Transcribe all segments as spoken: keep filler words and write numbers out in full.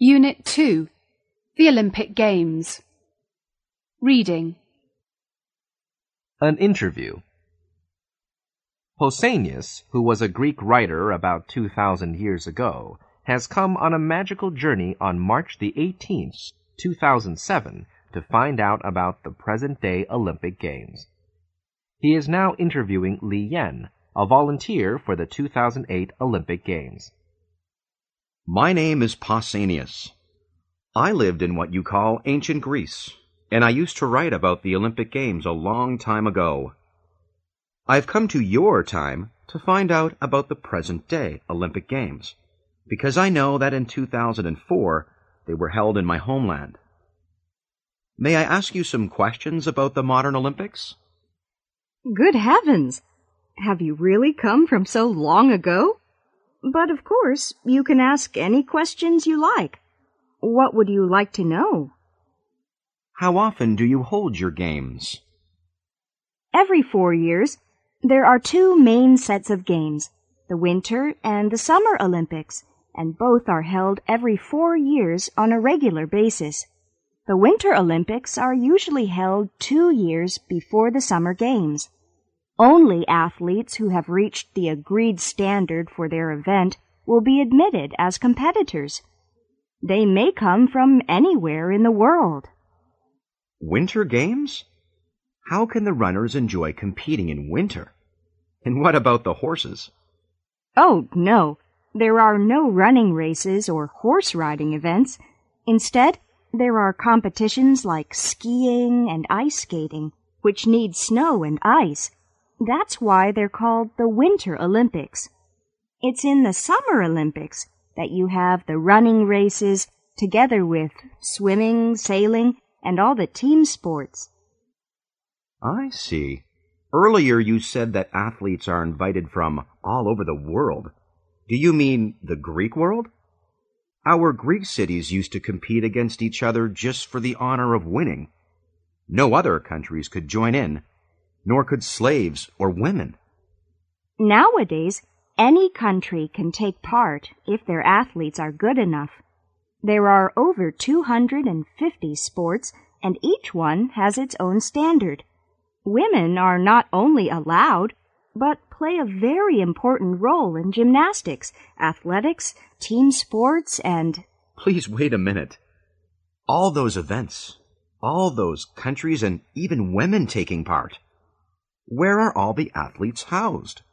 Unit two, The Olympic Games. Reading. An interview. Pausanias, who was a Greek writer about two thousand years ago, has come on a magical journey on March the eighteenth, two thousand seven, to find out about the present-day Olympic Games. He is now interviewing Li Yan, a volunteer for the two thousand eight Olympic Games. My name is Pausanias. I lived in what you call ancient Greece, and I used to write about the Olympic Games a long time ago. I've come to your time to find out about the present-day Olympic Games, because I know that in two thousand four they were held in my homeland. May I ask you some questions about the modern Olympics? Good heavens! Have you really come from so long ago? But of course, you can ask any questions you like. What would you like to know? How often do you hold your games? Every four years, there are two main sets of games, the Winter and the Summer Olympics, and both are held every four years on a regular basis. The Winter Olympics are usually held two years before the Summer Games. Only athletes who have reached the agreed standard for their event will be admitted as competitors. They may come from anywhere in the world. Winter Games? How can the runners enjoy competing in winter? And what about the horses? Oh, no. There are no running races or horse riding events. Instead, there are competitions like skiing and ice skating, which need snow and ice. That's why they're called the Winter Olympics. It's in the Summer Olympics that you have the running races together with swimming, sailing, and all the team sports. I see. Earlier you said that athletes are invited from all over the world. Do you mean the Greek world? Our Greek cities used to compete against each other just for the honor of winning. No other countries could join in, nor could slaves or women. Nowadays, any country can take part if their athletes are good enough. There are over two hundred fifty sports, and each one has its own standard. Women are not only allowed, but play a very important role in gymnastics, athletics, team sports, and... Please wait a minute. All those events, all those countries, and even women taking part. Where are all the athletes housed?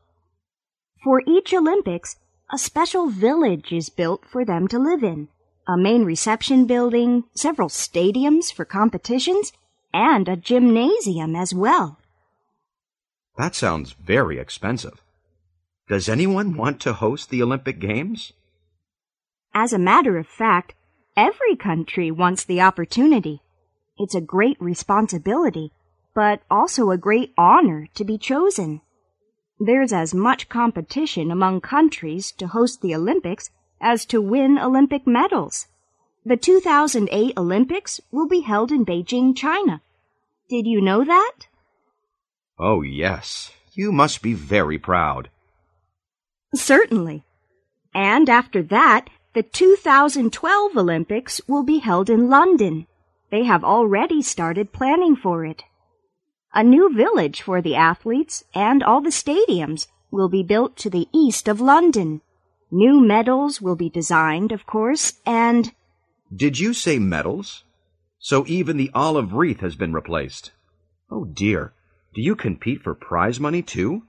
For each Olympics, a special village is built for them to live in. A main reception building, several stadiums for competitions, and a gymnasium as well. That sounds very expensive. Does anyone want to host the Olympic Games? As a matter of fact, every country wants the opportunity. It's a great responsibility, but also a great honor to be chosen. There's as much competition among countries to host the Olympics as to win Olympic medals. The two thousand eight Olympics will be held in Beijing, China. Did you know that? Oh, yes. You must be very proud. Certainly. And after that, the two thousand twelve Olympics will be held in London. They have already started planning for it. A new village for the athletes and all the stadiums will be built to the east of London. New medals will be designed, of course, and... Did you say medals? So even the olive wreath has been replaced. Oh dear, do you compete for prize money too?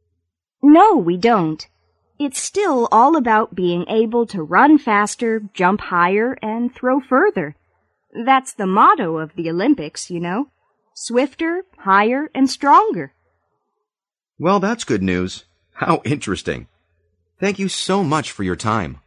No, we don't. It's still all about being able to run faster, jump higher, and throw further. That's the motto of the Olympics, you know. Swifter, higher, and stronger. Well, that's good news. How interesting. Thank you so much for your time.